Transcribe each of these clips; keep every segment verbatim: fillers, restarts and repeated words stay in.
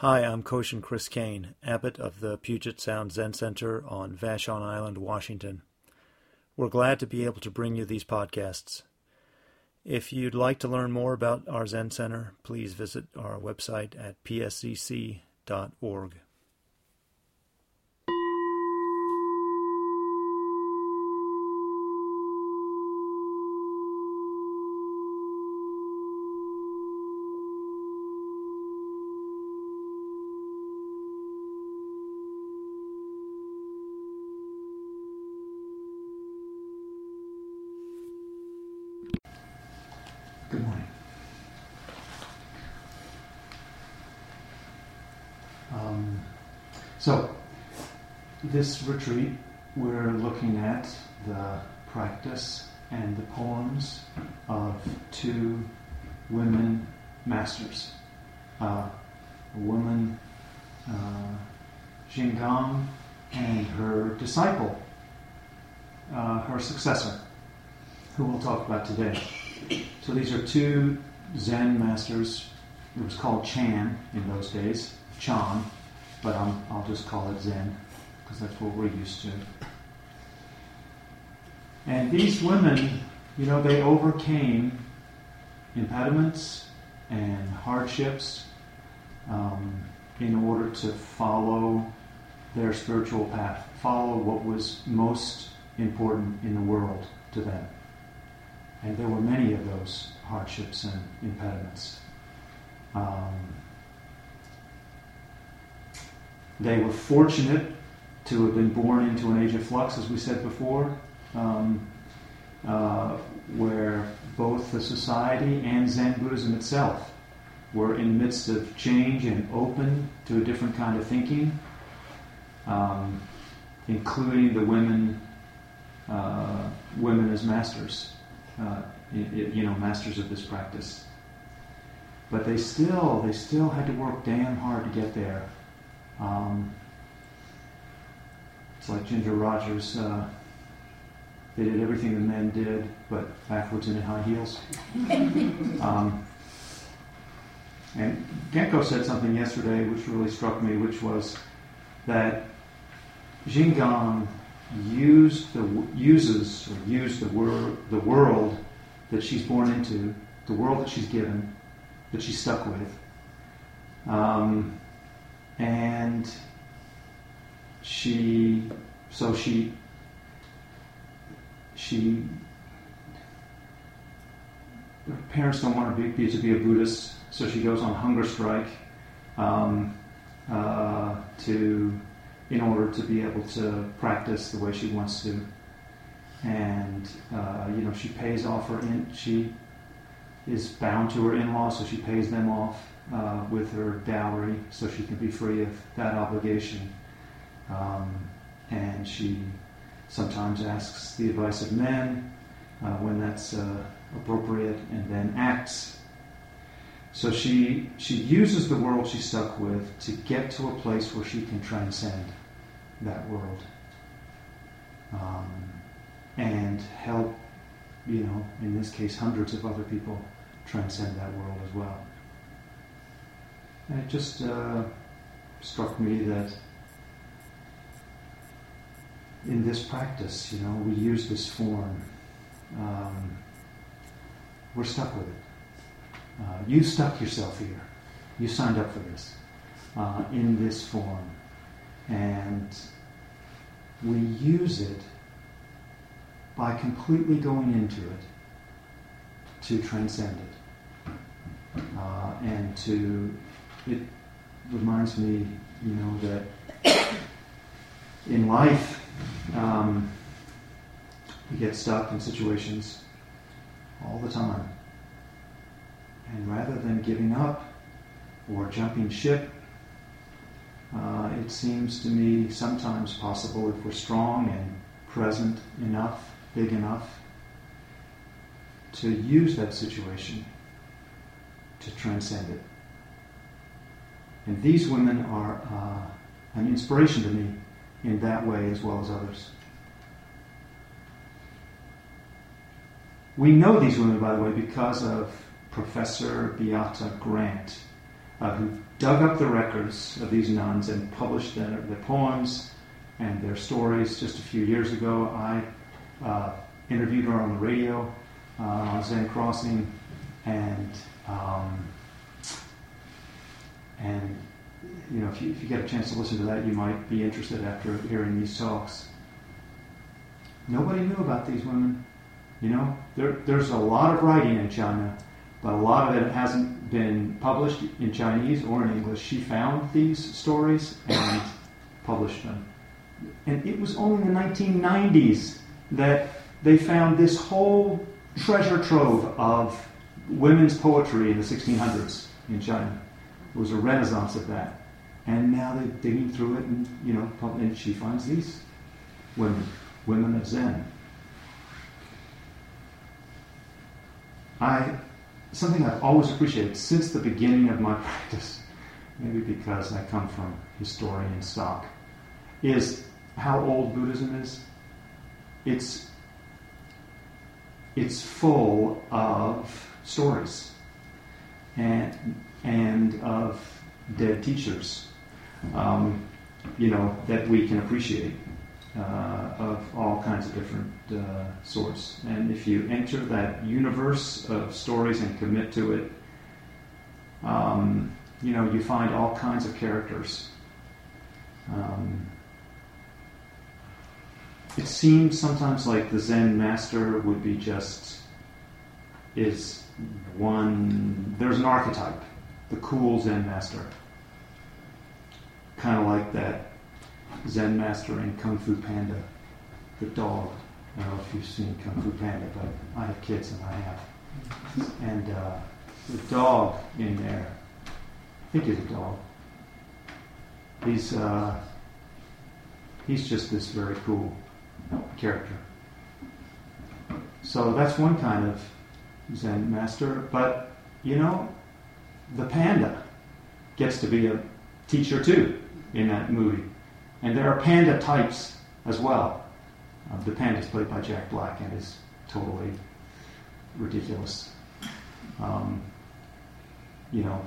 Hi, I'm Koshin Chris Kane, abbot of the Puget Sound Zen Center on Vashon Island, Washington. We're glad to be able to bring you these podcasts. If you'd like to learn more about our Zen Center, please visit our website at p s c c dot org. Good morning. Um, so, this retreat, we're looking at the practice and the poems of two women masters. Uh, a woman, uh, Jinggang, and her disciple, uh, her successor, who we'll talk about today. So these are two Zen masters. It was called Chan in those days, Chan, but I'm, I'll just call it Zen because that's what we're used to. And these women, you know, they overcame impediments and hardships um, in order to follow their spiritual path, follow what was most important in the world to them. And there were many of those hardships and impediments. Um, they were fortunate to have been born into an age of flux, as we said before, um, uh, where both the society and Zen Buddhism itself were in the midst of change and open to a different kind of thinking, um, including the women, uh, women as masters. Uh, you know, masters of this practice. But they still, they still had to work damn hard to get there. Um, it's like Ginger Rogers. Uh, they did everything the men did, but backwards and in high heels. um, and Genko said something yesterday which really struck me, which was that Jinggang used the uses or used the wor- the world that she's born into, the world that she's given, that she's stuck with, um, and she so she she her parents don't want her to be, to be a Buddhist, so she goes on hunger strike um, uh, to. in order to be able to practice the way she wants to. And, uh, you know, she pays off her, in, she is bound to her in-laws, so she pays them off uh, with her dowry so she can be free of that obligation. Um, and she sometimes asks the advice of men uh, when that's uh, appropriate, and then acts. So she she uses the world she's stuck with to get to a place where she can transcend that world um, and help, you know, in this case, hundreds of other people transcend that world as well. And it just uh, struck me that in this practice, you know, we use this form. Um, we're stuck with it. Uh, you stuck yourself here. You signed up for this uh, in this form. And we use it by completely going into it to transcend it. Uh, and to, it reminds me, you know, that in life, um, we get stuck in situations all the time. And rather than giving up or jumping ship, uh, it seems to me sometimes possible, if we're strong and present enough, big enough, to use that situation to transcend it. And these women are uh, an inspiration to me in that way as well as others. We know these women, by the way, because of Professor Beata Grant. uh, who dug up the records of these nuns and published their, their poems and their stories. Just a few years ago, I uh, interviewed her on the radio uh, on Zen Crossing, and um, and you know, if you, if you get a chance to listen to that, you might be interested after hearing these talks. Nobody knew about these women. You know, there, there's a lot of writing in China, but a lot of it hasn't been published in Chinese or in English. She found these stories and published them. And it was only in the nineteen nineties that they found this whole treasure trove of women's poetry in the sixteen hundreds in China. It was a renaissance of that. And now they're digging through it, and, you know, and she finds these women, women of Zen. I, something I've always appreciated since the beginning of my practice, maybe because I come from historian stock, is how old Buddhism is. It's, it's full of stories and, and of dead teachers, um, you know, that we can appreciate. Uh, of all kinds of different uh, sorts. And if you enter that universe of stories and commit to it, um, you know, you find all kinds of characters. Um, it seems sometimes like the Zen master would be just, is one, there's an archetype, the cool Zen master. Kind of like that Zen master in Kung Fu Panda, the dog. I don't know if you've seen Kung Fu Panda, but I have kids and I have. And uh, the dog in there, I think he's a dog. He's uh, he's just this very cool character. So that's one kind of Zen master. But you know, the panda gets to be a teacher too in that movie. And there are panda types as well. Uh, the panda is played by Jack Black and is totally ridiculous. Um, you know.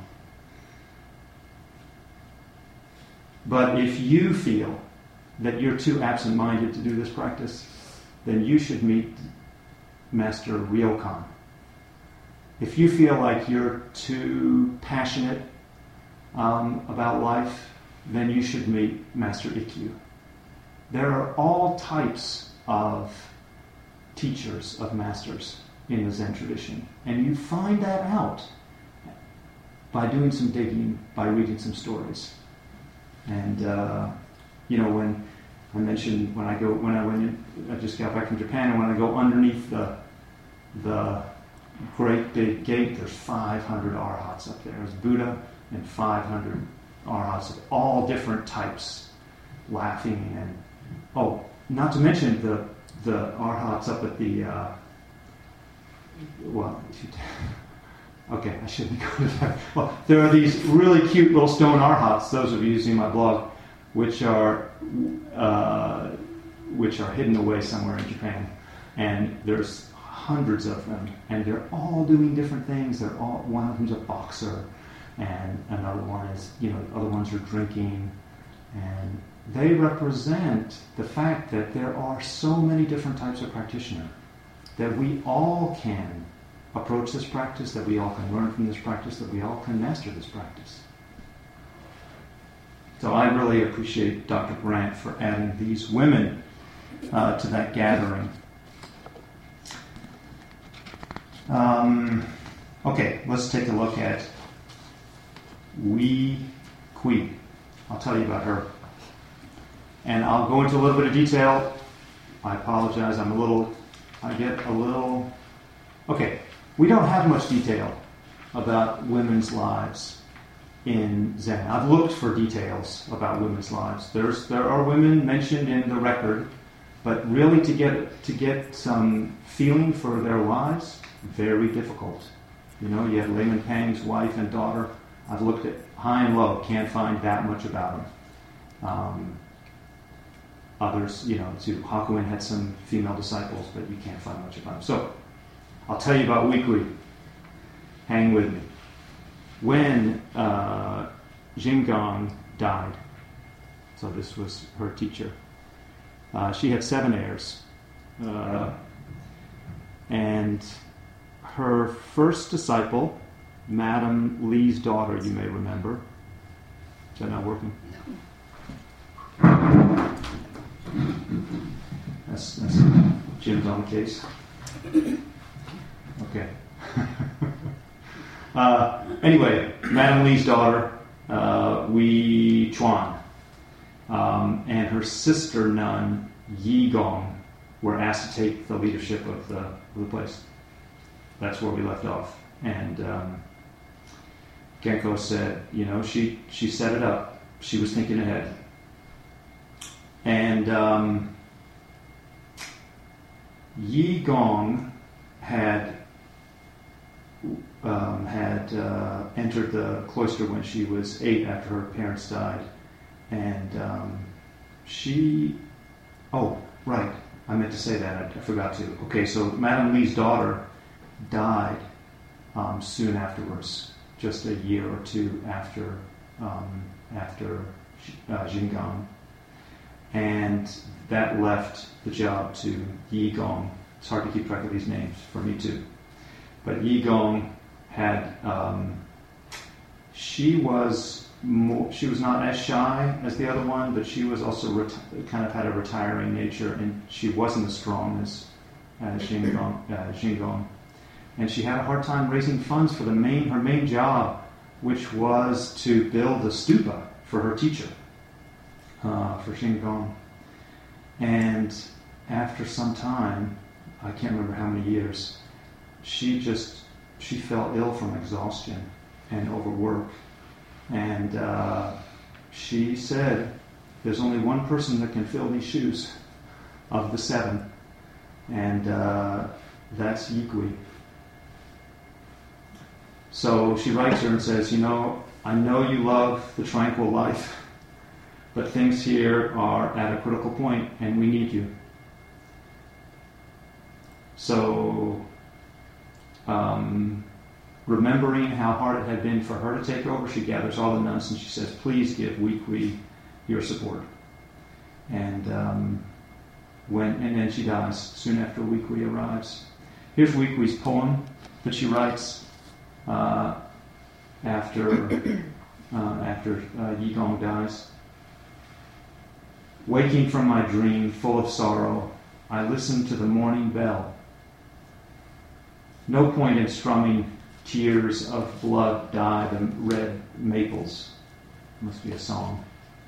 But if you feel that you're too absent-minded to do this practice, then you should meet Master Ryokan. If you feel like you're too passionate um, about life, then you should meet Master Ikkyu. There are all types of teachers, of masters in the Zen tradition. And you find that out by doing some digging, by reading some stories. And, uh, you know, when I mentioned, when I go, when I went in, I just got back from Japan, and when I go underneath the, the great big gate, there's five hundred arhats up there. There's Buddha and five hundred arhats of all different types, laughing, and oh, not to mention the the arhats up at the uh, well, okay, I shouldn't go to that. Well, there are these really cute little stone arhats. Those of you who see my blog, which are uh, which are hidden away somewhere in Japan, and there's hundreds of them, and they're all doing different things. They're all, one of them's a boxer, and another one is, you know, other ones are drinking, and they represent the fact that there are so many different types of practitioner, that we all can approach this practice, that we all can learn from this practice, that we all can master this practice. So I really appreciate Doctor Grant for adding these women uh, to that gathering. Um, okay, let's take a look at Wei Kui. I'll tell you about her. And I'll go into a little bit of detail. I apologize, I'm a little, I get a little, okay, we don't have much detail about women's lives in Zen. I've looked for details about women's lives. There's, there are women mentioned in the record, but really to get, to get some feeling for their lives, very difficult. You know, you have Layman Pang's wife and daughter. I've looked at high and low, can't find that much about them. Um, others, you know, too, Hakuin had some female disciples, but you can't find much about them. So, I'll tell you about Wei Kui. Hang with me. when uh, Jinggang died, so this was her teacher, uh, she had seven heirs. Uh, and her first disciple, Madame Li's daughter, you may remember. Is that not working? No. That's, that's Jim's on the case. Okay. uh, anyway, Madame Li's daughter, uh, Wei Chuan, um, and her sister nun, Yi Gong, were asked to take the leadership of the, of the place. That's where we left off. And um, Genko said, you know, she, she set it up. She was thinking ahead. And um, Yi Gong had um, had uh, entered the cloister when she was eight after her parents died. And um, she... Oh, right. I meant to say that. I, I forgot to. Okay, so Madame Li's daughter died um, soon afterwards, just a year or two after um, after uh, Jinggang. And that left the job to Yi Gong. It's hard to keep track of these names, for me too. But Yi Gong had, um, she was more, she was not as shy as the other one, but she was also reti- kind of had a retiring nature, and she wasn't as strong as, as Jinggang, uh, Jinggang. And she had a hard time raising funds for the main, her main job, which was to build a stupa for her teacher. Uh, for Jinggang. And after some time, I can't remember how many years, she just, she fell ill from exhaustion and overwork. And uh, she said, there's only one person that can fill these shoes of the seven, and uh, that's Yi Gui. So she writes her and says, you know, I know you love the tranquil life, but things here are at a critical point, and we need you. So, um, remembering how hard it had been for her to take over, she gathers all the nuns and she says, please give Wei Kui your support. And um, when and then she dies soon after Wei Kui arrives. Here's Wei Kui's poem that she writes uh, after, uh, after uh, Yi Gong dies. Waking from my dream, full of sorrow, I listened to the morning bell. No point in strumming tears of blood dye the red maples. Must be a song.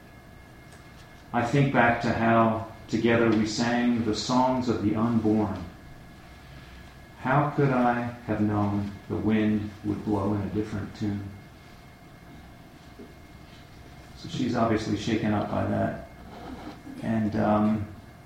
I think back to how together we sang the songs of the unborn. How could I have known the wind would blow in a different tune? So she's obviously shaken up by that. And um,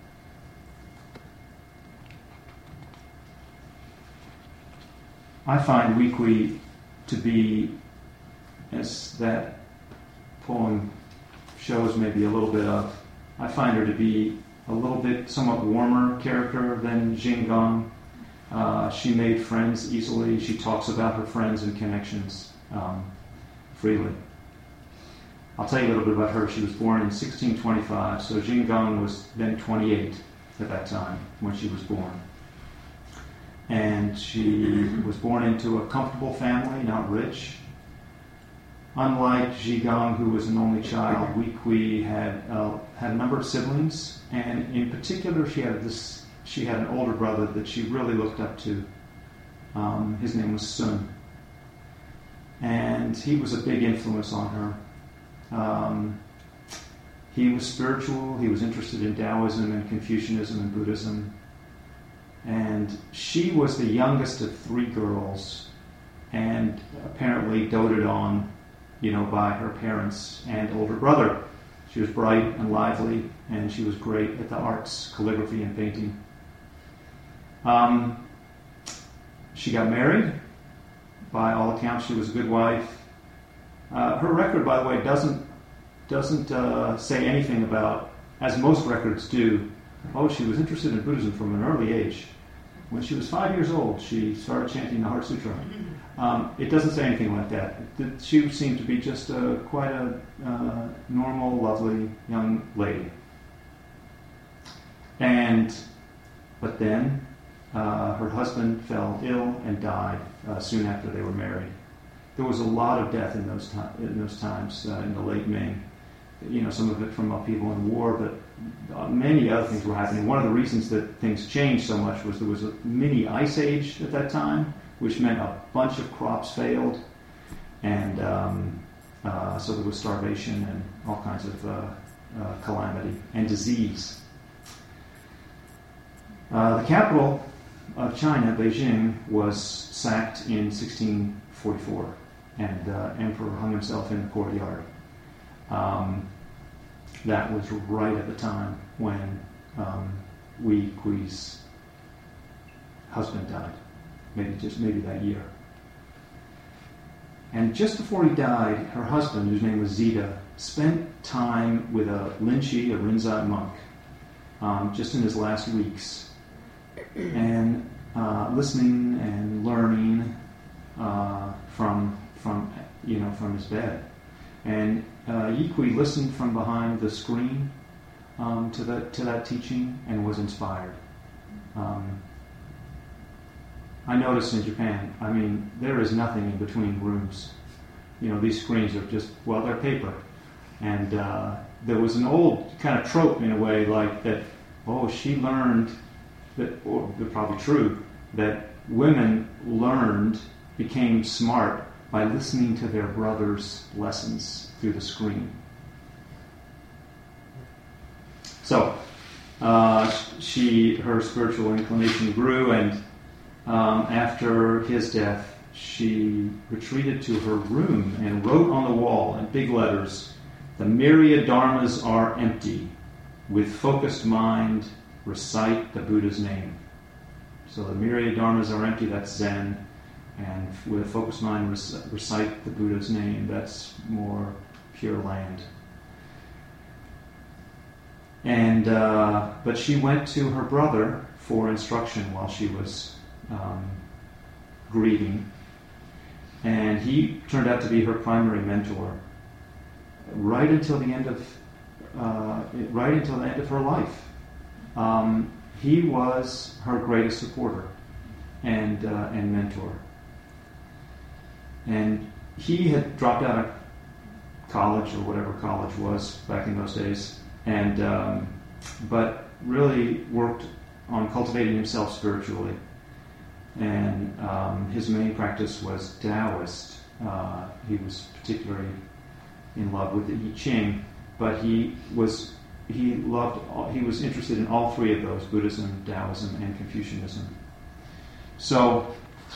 I find Wei Kui to be, as that poem shows maybe a little bit of, I find her to be a little bit somewhat warmer character than Jinggang. Uh, she made friends easily. She talks about her friends and connections um, freely. I'll tell you a little bit about her. She was born in sixteen twenty-five, so Jinggang was then twenty-eight at that time when she was born. And she was born into a comfortable family, not rich. Unlike Jinggang, who was an only child, Wei Kui had uh, had a number of siblings, and in particular, she had this. She had an older brother that she really looked up to. Um, his name was Sun, and he was a big influence on her. Um, he was spiritual. He was interested in Taoism and Confucianism and Buddhism. And she was the youngest of three girls, and apparently doted on, you know, by her parents and older brother. She was bright and lively, and she was great at the arts, calligraphy and painting. Um, she got married. By all accounts, she was a good wife. Uh, her record, by the way, doesn't doesn't uh, say anything about, as most records do, oh, she was interested in Buddhism from an early age. when she was five years old, she started chanting the Heart Sutra. Um, it doesn't say anything like that. She seemed to be just a, quite a uh, normal, lovely young lady. And, but then uh, her husband fell ill and died uh, soon after they were married. There was a lot of death in those, to- in those times, uh, in the late Ming. You know, some of it from upheaval and war, but uh, many other things were happening. One of the reasons that things changed so much was there was a mini ice age at that time, which meant a bunch of crops failed, and um, uh, so there was starvation and all kinds of uh, uh, calamity and disease. Uh, the capital of China, Beijing, was sacked in sixteen forty-four, and the uh, emperor hung himself in the courtyard. Um, that was right at the time when um, Wei Kui's husband died, maybe just maybe that year. And just before he died, her husband, whose name was Zita, spent time with a Linchi, a Rinzai monk, um, just in his last weeks, and uh, listening and learning uh, from from you know from his bed. And uh, Yi Kui listened from behind the screen um, to that to that teaching and was inspired. Um, I noticed in Japan, I mean, there is nothing in between rooms. You know, these screens are just, well, they're paper. And uh, there was an old kind of trope in a way, like that, oh, she learned, that, or they're probably true, that women learned, became smart by listening to their brothers' lessons through the screen. So, uh, she, her spiritual inclination grew, and um, after his death, she retreated to her room and wrote on the wall in big letters, "The myriad dharmas are empty. With focused mind, recite the Buddha's name." So the myriad dharmas are empty, that's Zen. And with a focused mind, recite the Buddha's name, that's more Pure Land. And uh, but she went to her brother for instruction while she was um, grieving, and he turned out to be her primary mentor right until the end of uh, right until the end of her life. Um, he was her greatest supporter and uh, and mentor. And he had dropped out of college, or whatever college was back in those days, and um, but really worked on cultivating himself spiritually. And um, his main practice was Taoist. Uh, he was particularly in love with the I Ching, but he was he loved all, he was interested in all three of those: Buddhism, Taoism, and Confucianism. So.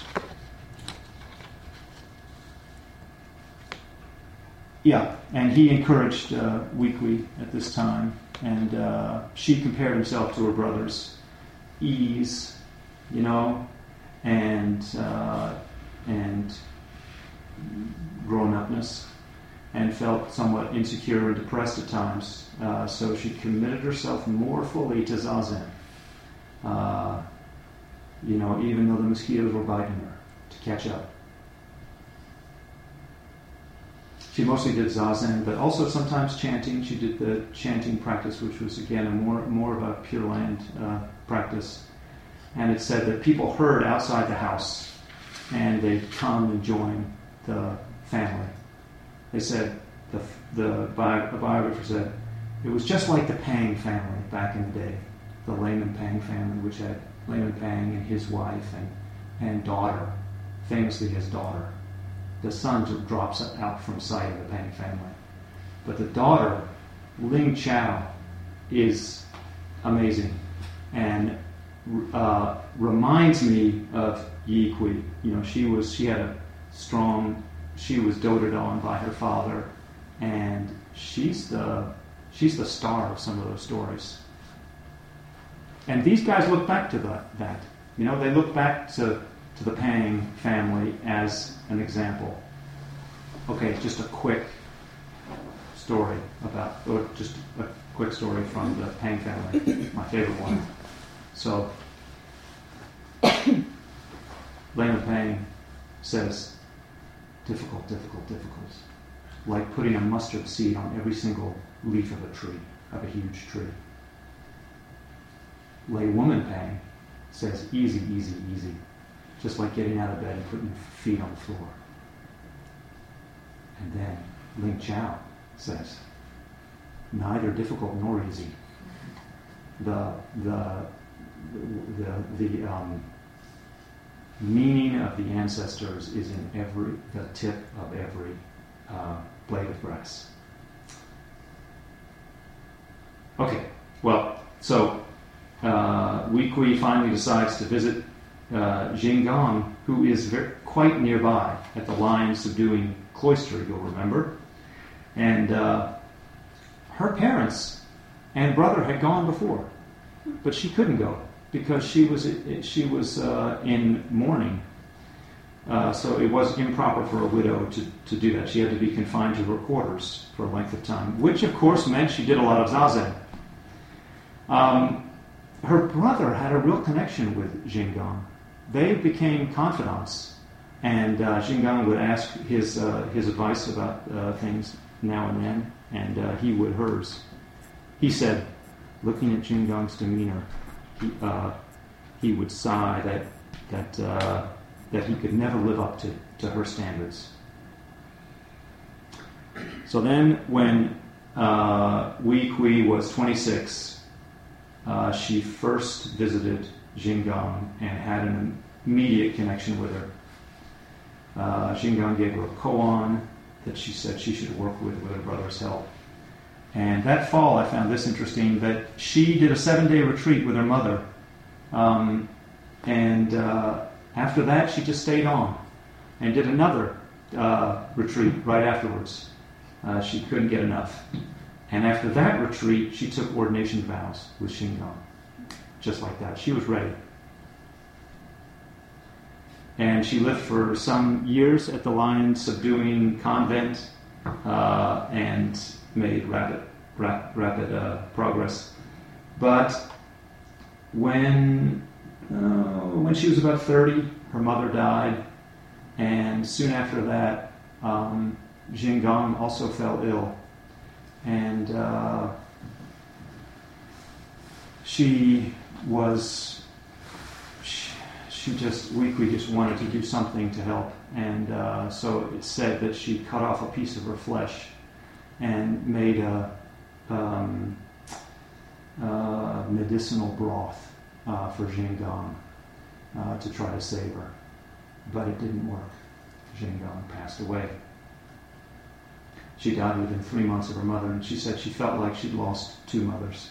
Yeah, and he encouraged uh, Wei Kui at this time, and uh, she compared himself to her brother's ease, you know, and uh, and grown-upness, and felt somewhat insecure and depressed at times. Uh, so she committed herself more fully to Zazen, uh, you know, even though the mosquitoes were biting her, to catch up. She mostly did Zazen, but also sometimes chanting. She did the chanting practice, which was, again, a more more of a Pure Land uh, practice. And it said that people heard outside the house, and they'd come and join the family. They said, the, the, bi- the biographer said, it was just like the Pang family back in the day, the Layman Pang family, which had Layman Pang and his wife and, and daughter, famously his daughter. The son drops out from sight of the Pang family. But the daughter, Ling Chao, is amazing and uh, reminds me of Yi Kui. You know, she was she had a strong, she was doted on by her father, and she's the she's the star of some of those stories. And these guys look back to that. that. You know, they look back to to the Pang family as an example. Okay, just a quick story about, or just a quick story from the Pang family, my favorite one. So, Lama Pang says, difficult, difficult, difficult. Like putting a mustard seed on every single leaf of a tree, of a huge tree. Lay Woman Pang says, easy, easy, easy. Just like getting out of bed and putting your feet on the floor. And then Ling Chao says, neither difficult nor easy. The the the the um, meaning of the ancestors is in every the tip of every uh, blade of grass. Okay, well, so uh, Wei Kui finally decides to visit uh, Jinggang, who is very, quite nearby at the lion subduing cloister, you'll remember. And uh, her parents and brother had gone before, but she couldn't go because she was she was uh, in mourning. Uh, so it was improper for a widow to, to do that. She had to be confined to her quarters for a length of time, which of course meant she did a lot of zazen. Um, her brother had a real connection with Jinggang. They became confidants, and uh, Jinggang would ask his uh, his advice about uh, things now and then, and uh, he would hers. He said, looking at Jinggang's demeanor, he, uh, he would sigh that that uh, that he could never live up to, to her standards. So then, when uh, Wei Kui was twenty-six, uh, she first visited Jinggang and had an immediate connection with her. Uh, Jinggang gave her a koan that she said she should work with with her brother's help. And that fall, I found this interesting, that she did a seven-day retreat with her mother. Um, and uh, after that, she just stayed on and did another uh, retreat right afterwards. Uh, she couldn't get enough. And after that retreat, she took ordination vows with Jinggang. Just like that. She was ready. And she lived for some years at the lion subduing convent uh, and made rapid, rap, rapid uh, progress. But when uh, when she was about thirty, her mother died, and soon after that, um, Jinggang also fell ill, and uh, she was. She, She just, Wei Kui just wanted to do something to help, and uh, so it's said that she cut off a piece of her flesh and made a um, uh, medicinal broth uh, for Jinggang uh, to try to save her, but it didn't work. Jinggang passed away. She died within three months of her mother, and she said she felt like she'd lost two mothers.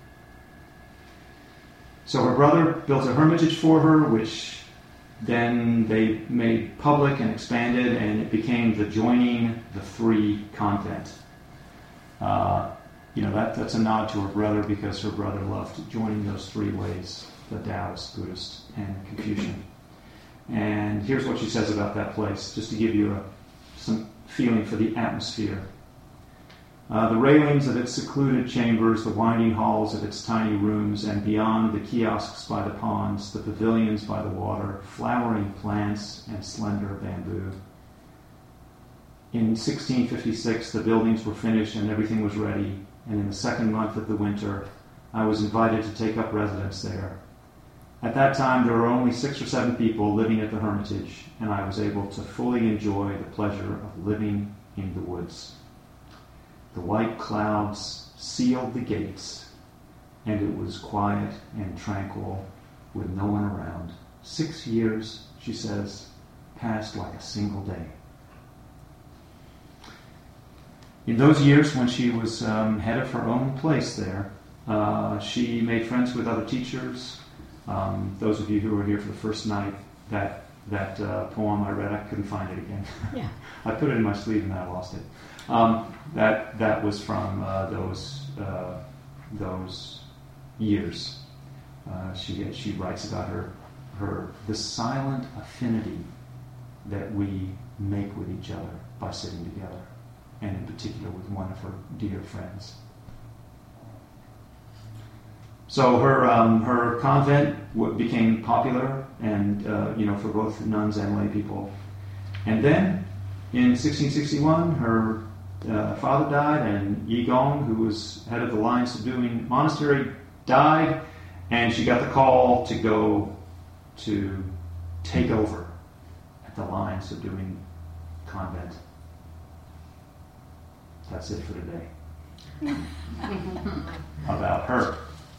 So her brother built a hermitage for her, which then they made public and expanded, and it became the Joining the Three convent. Uh, you know, that, that's a nod to her brother because her brother loved joining those three ways, the Taoist, Buddhist, and Confucian. And here's what she says about that place, just to give you a, some feeling for the atmosphere. Uh, the railings of its secluded chambers, the winding halls of its tiny rooms, and beyond the kiosks by the ponds, the pavilions by the water, flowering plants and slender bamboo. In sixteen fifty-six, the buildings were finished and everything was ready, and in the second month of the winter, I was invited to take up residence there. At that time, there were only six or seven people living at the hermitage, and I was able to fully enjoy the pleasure of living in the woods. The white clouds sealed the gates, and it was quiet and tranquil with no one around. Six years, she says, passed like a single day. In those years, when she was um, head of her own place there, uh, she made friends with other teachers. Um, those of you who were here for the first night, that that uh, poem I read, I couldn't find it again. Yeah. I put it in my sleeve and I lost it. Um, that that was from uh, those uh, those years. Uh, she she writes about her her the silent affinity that we make with each other by sitting together, and in particular with one of her dear friends. So her um, her convent w- became popular, and uh, you know, for both nuns and lay people. And then, in sixteen sixty-one, her uh, father died, and Yi Gong, who was head of the Lion Subduing Monastery, died, and she got the call to go to take over at the Lion Subduing Convent. That's it for today. About her.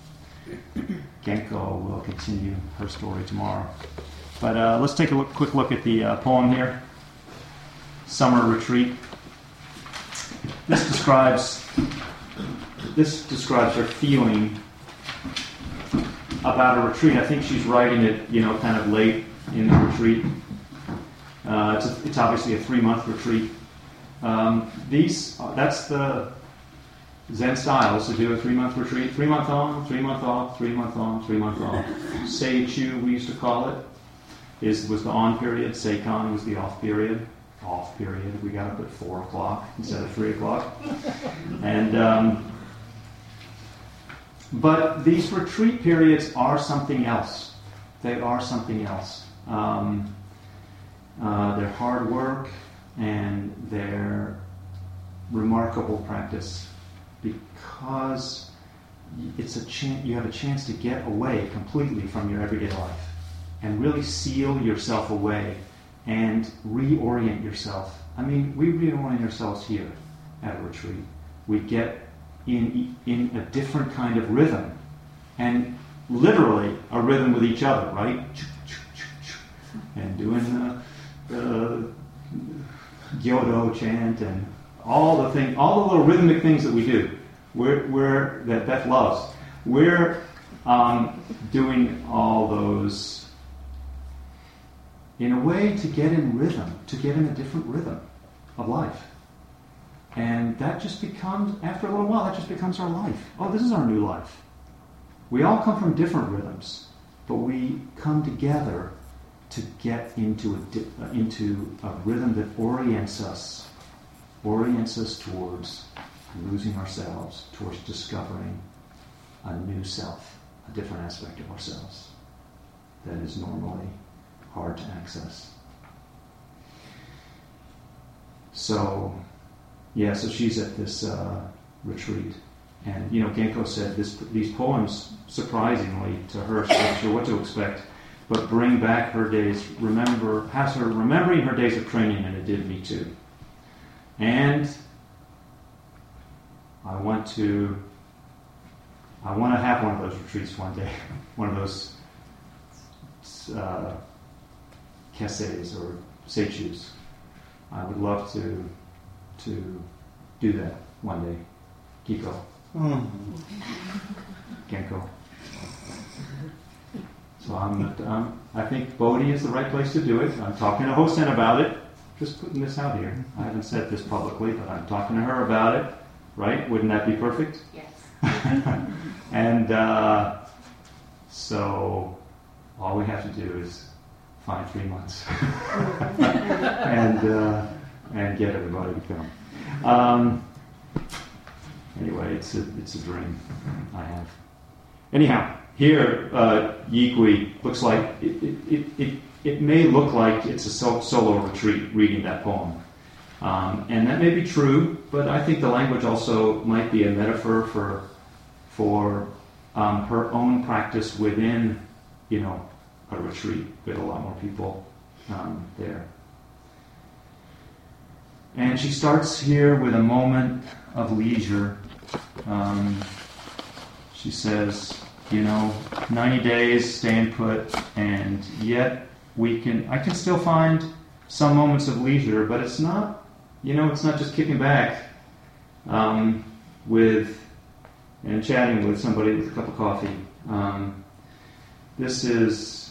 Genko will continue her story tomorrow. But uh, let's take a look, quick look at the uh, poem here. Summer Retreat. This describes this describes her feeling about a retreat. I think she's writing it, you know, kind of late in the retreat. Uh, it's, a, it's obviously a three-month retreat. Um, these that's the Zen style, is to do a three-month retreat. Three month on, three month off, three month on, three month off. Seichu, we used to call it, is was the on period. Seikan was the off period. Off period. We got up at four o'clock instead of three o'clock. And um, but these retreat periods are something else. They are something else. Um, uh, they're hard work and they're remarkable practice because it's a chance. You have a chance to get away completely from your everyday life and really seal yourself away and reorient yourself. I mean, we reorient ourselves here at a retreat. We get in in a different kind of rhythm, and literally a rhythm with each other, right? And doing the, the Gyodo chant and all the thing, all the little rhythmic things that we do. We're, we're that Beth loves. We're um, doing all those in a way to get in rhythm, to get in a different rhythm of life. And that just becomes, after a little while, that just becomes our life. Oh, this is our new life. We all come from different rhythms, but we come together to get into a, di- into a rhythm that orients us, orients us towards losing ourselves, towards discovering a new self, a different aspect of ourselves that is normally hard to access. So, yeah, so she's at this uh, retreat. And, you know, Genko said this, these poems, surprisingly to her, she's not sure what to expect, but bring back her days, remember, has her remembering her days of training, and it did me too. And I want to, I want to have one of those retreats one day, one of those uh, keseis or seichus. I would love to to do that one day. Kiko. Mm. Genko. So I'm, I'm, I think Bodhi is the right place to do it. I'm talking to Hosen about it. Just putting this out here. I haven't said this publicly, but I'm talking to her about it. Right? Wouldn't that be perfect? Yes. And uh, so all we have to do is find three months and uh, and get everybody to come. Um, anyway, it's a it's a dream I have. Anyhow, here uh, Yikui looks like it it, it it it may look like it's a sol- solo retreat reading that poem. Um, and that may be true, but I think the language also might be a metaphor for for um, her own practice within, you know, a retreat with a lot more people um, there. And she starts here with a moment of leisure. Um, she says, you know, ninety days, staying put, and yet we can. I can still find some moments of leisure, but it's not. You know, it's not just kicking back um, with and chatting with somebody with a cup of coffee. Um, this is,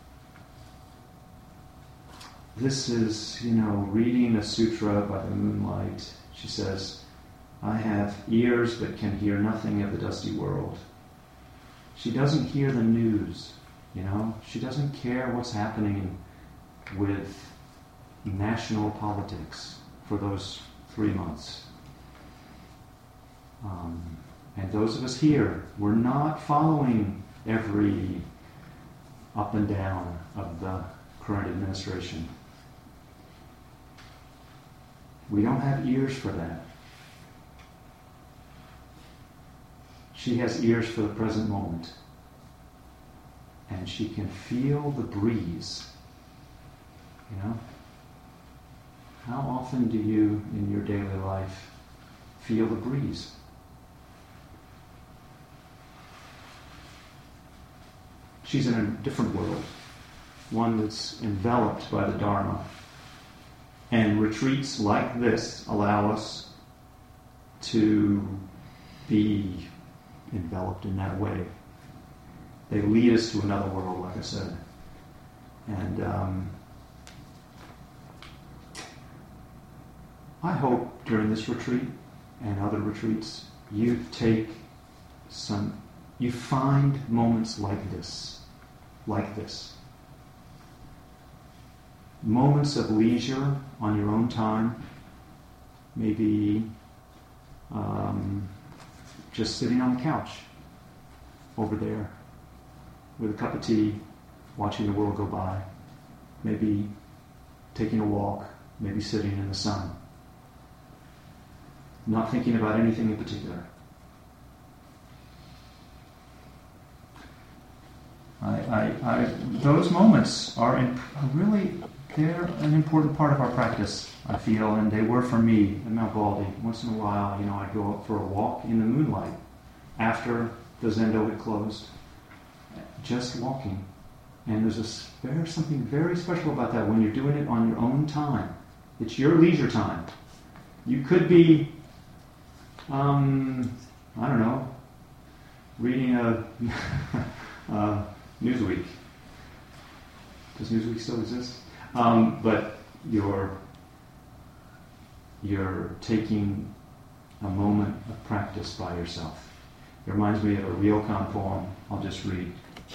this is, you know, reading a sutra by the moonlight. She says, I have ears but can hear nothing of the dusty world. She doesn't hear the news, you know. She doesn't care what's happening with national politics for those three months. Um, And those of us here, we're not following every up and down of the current administration. We don't have ears for that. She has ears for the present moment. And she can feel the breeze. You know? How often do you, in your daily life, feel the breeze? She's in a different world, one that's enveloped by the Dharma. And retreats like this allow us to be enveloped in that way. They lead us to another world, like I said. And um, I hope during this retreat and other retreats, you take some, you find moments like this, like this. Moments of leisure on your own time, maybe um, just sitting on the couch over there with a cup of tea, watching the world go by, maybe taking a walk, maybe sitting in the sun, not thinking about anything in particular. I, I, I, those moments are, in, are really, they're an important part of our practice, I feel, and they were for me at Mount Baldy. Once in a while, you know, I'd go out for a walk in the moonlight after the Zendo had closed, just walking. And there's, a, there's something very special about that when you're doing it on your own time. It's your leisure time. You could be, um, I don't know, reading a... uh, Newsweek. Does Newsweek still exist? Um, but you're you're taking a moment of practice by yourself. It reminds me of a Ryokan poem. I'll just read.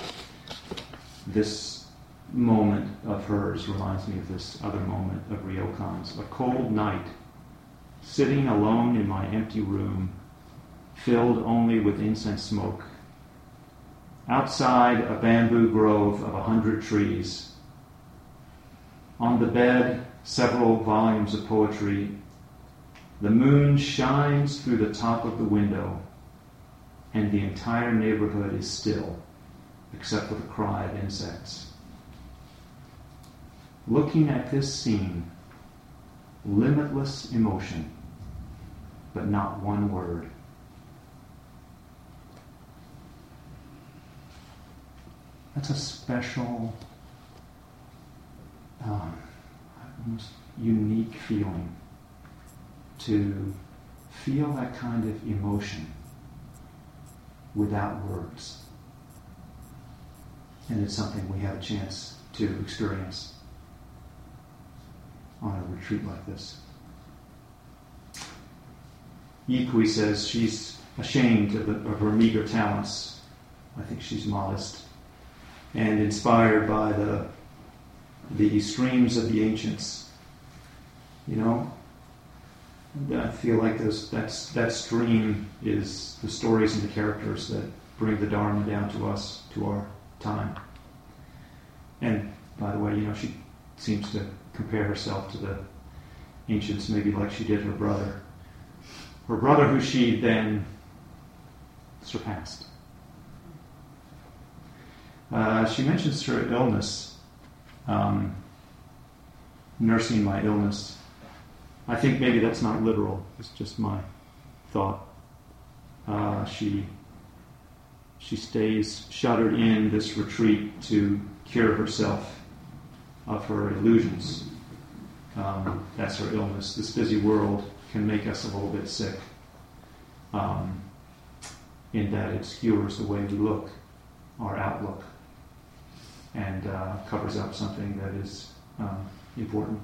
This moment of hers reminds me of this other moment of Ryokan's. A cold night, sitting alone in my empty room, filled only with incense smoke. Outside, a bamboo grove of a hundred trees. On the bed, several volumes of poetry. The moon shines through the top of the window, and the entire neighborhood is still, except for the cry of insects. Looking at this scene, limitless emotion, but not one word. That's a special, um, almost unique feeling, to feel that kind of emotion without words. And it's something we have a chance to experience on a retreat like this. Yikui says she's ashamed of, the, of her meager talents. I think she's modest. And inspired by the the streams of the ancients. You know, I feel like those, that's, that stream is the stories and the characters that bring the Dharma down to us, to our time. And, by the way, you know, she seems to compare herself to the ancients, maybe like she did her brother. Her brother who she then surpassed. Uh, she mentions her illness, um, nursing my illness. I think maybe that's not literal. It's just my thought. Uh, she she stays shuttered in this retreat to cure herself of her illusions. Um, that's her illness. This busy world can make us a little bit sick, um, in that it skewers the way we look, our outlook, and uh, covers up something that is um, important.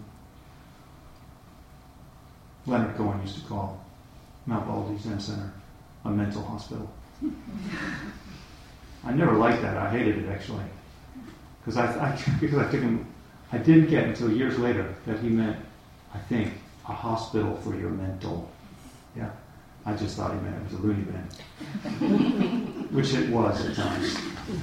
Leonard Cohen used to call Mount Baldy Zen Center a mental hospital. I never liked that. I hated it, actually, because I, I because I took him. I didn't get until years later that he meant, I think, a hospital for your mental. Yeah. I just thought he meant it was a loony bin, which it was at times.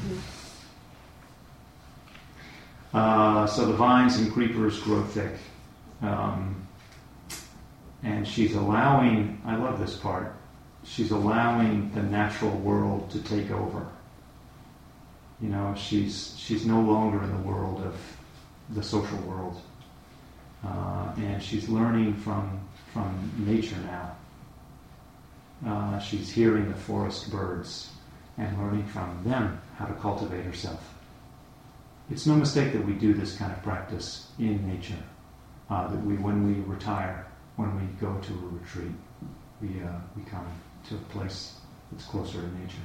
Uh, so the vines and creepers grow thick. Um, and she's allowing, I love this part, she's allowing the natural world to take over. You know, she's she's no longer in the world of the social world. Uh, and she's learning from, from nature now. Uh, she's hearing the forest birds and learning from them how to cultivate herself. It's no mistake that we do this kind of practice in nature. Uh, that we, when we retire, when we go to a retreat, we uh, we come to a place that's closer to nature.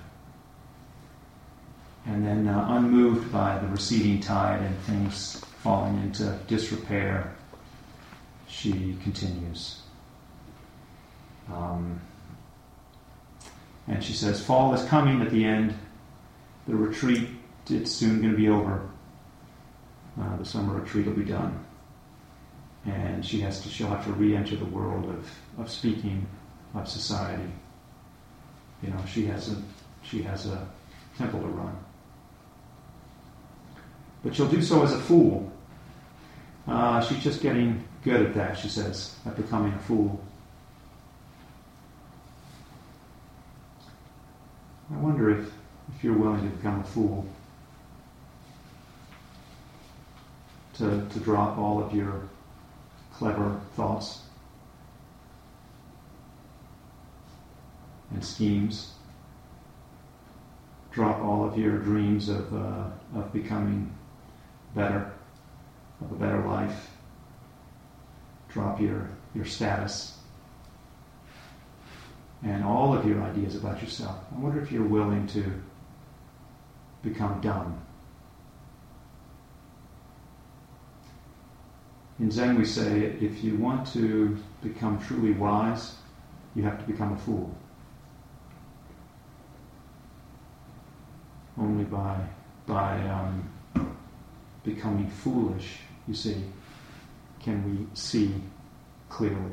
And then, uh, unmoved by the receding tide and things falling into disrepair, she continues. Um, and she says, fall is coming at the end. The retreat, it's soon going to be over. Uh, the summer retreat will be done. And she has to, she'll have to re-enter the world of, of speaking, of society. You know, she has a, she has a temple to run. But she'll do so as a fool. Uh, she's just getting good at that, she says, at becoming a fool. I wonder if, if you're willing to become a fool. To, to drop all of your clever thoughts and schemes. Drop all of your dreams of uh, of becoming better, of a better life. Drop your, your status and all of your ideas about yourself. I wonder if you're willing to become dumb. In Zen we say, if you want to become truly wise, you have to become a fool. Only by by um, becoming foolish, you see, can we see clearly.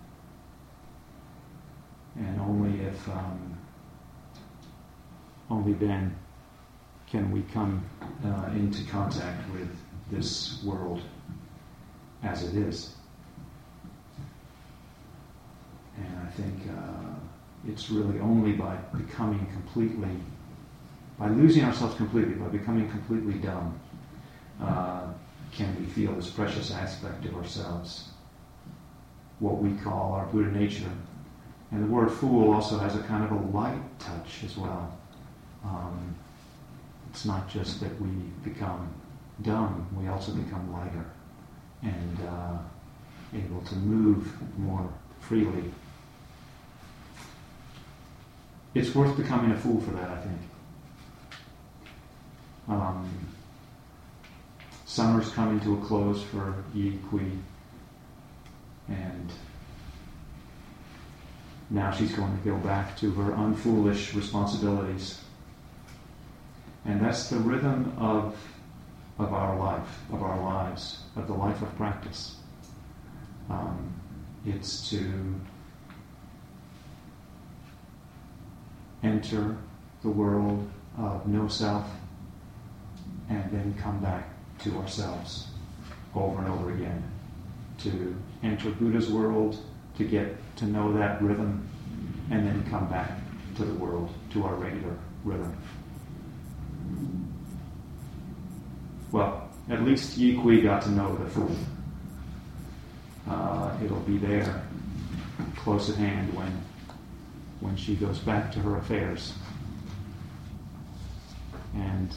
And only if, um, only then can we come uh, into contact with this world as it is. And I think uh, it's really only by becoming completely, by losing ourselves completely, by becoming completely dumb, uh, can we feel this precious aspect of ourselves, what we call our Buddha nature. And the word fool also has a kind of a light touch as well. Um, it's not just that we become dumb, we also become lighter and uh, able to move more freely. It's worth becoming a fool for that, I think. Um, summer's coming to a close for Yi Kui, and now she's going to go back to her unfoolish responsibilities. And that's the rhythm of of our life, of our lives, of the life of practice. Um, it's to enter the world of no self and then come back to ourselves over and over again. To enter Buddha's world, to get to know that rhythm, and then come back to the world, to our regular rhythm. Well, at least Yi Kui got to know the fool. Uh, it'll be there, close at hand, when when she goes back to her affairs. And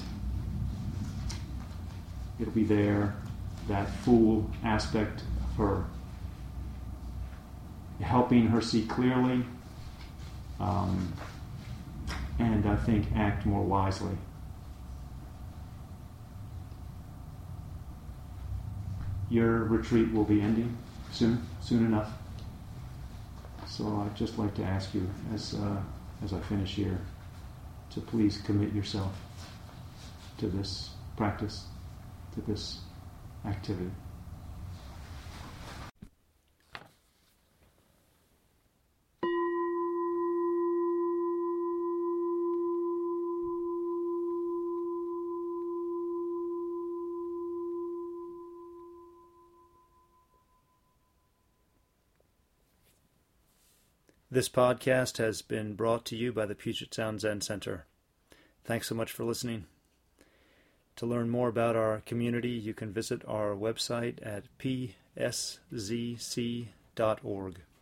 it'll be there, that fool aspect of her, helping her see clearly, um, and I think act more wisely. Your retreat will be ending soon, soon enough. So I'd just like to ask you, as uh, as I finish here, to please commit yourself to this practice, to this activity. This podcast has been brought to you by the Puget Sound Zen Center. Thanks so much for listening. To learn more about our community, you can visit our website at p s z c dot org.